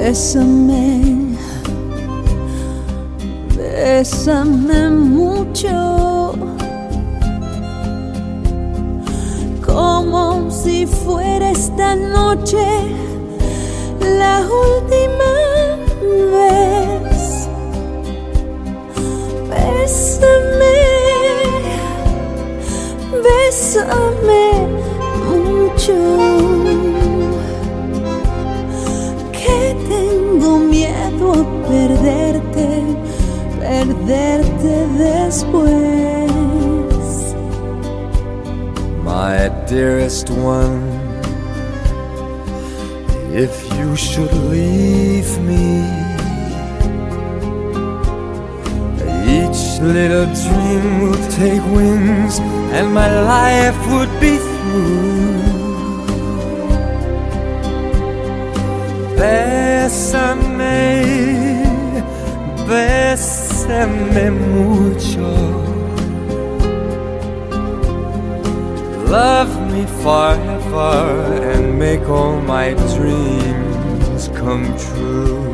Bésame, bésame mucho, como si fuera esta noche la última vez. Bésame, bésame mucho, que tengo miedo a perderte, perderte después. My dearest one, if you should leave me, each little dream will take wings and my life would be through. Bésame, bésame mucho. Love me forever and make all my dreams come true.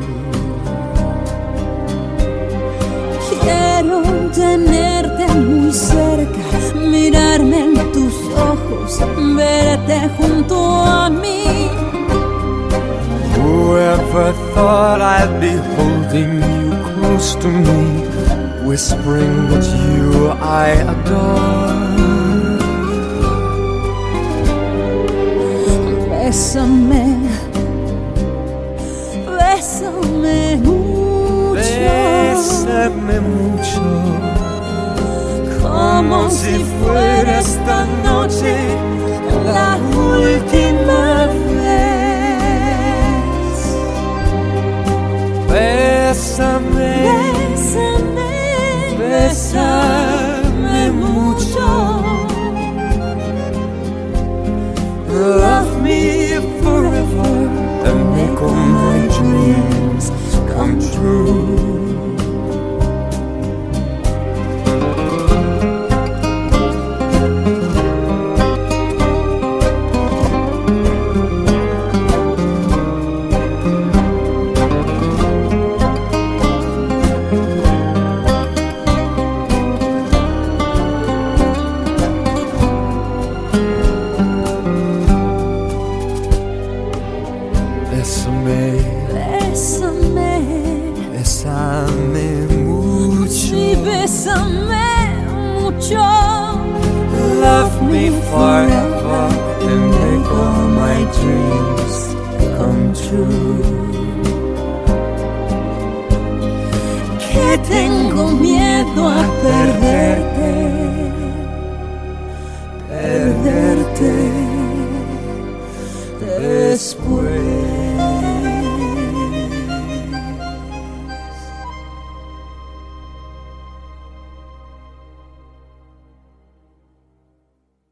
Quiero tenerte muy cerca, mirarme en tus ojos, verte junto a mí. Whoever thought I'd be holding you close to me, whispering that you I adore. Bésame, bésame mucho, Bésame mucho, como si fuera esta noche la última vez. Bésame, Bésame, bésame mucho. Love me forever and make all my dreams come true. Bésame, bésame, bésame mucho. sí, bésame mucho. Love me forever and make all my dreams come true. Que tengo miedo a perderte, perderte después.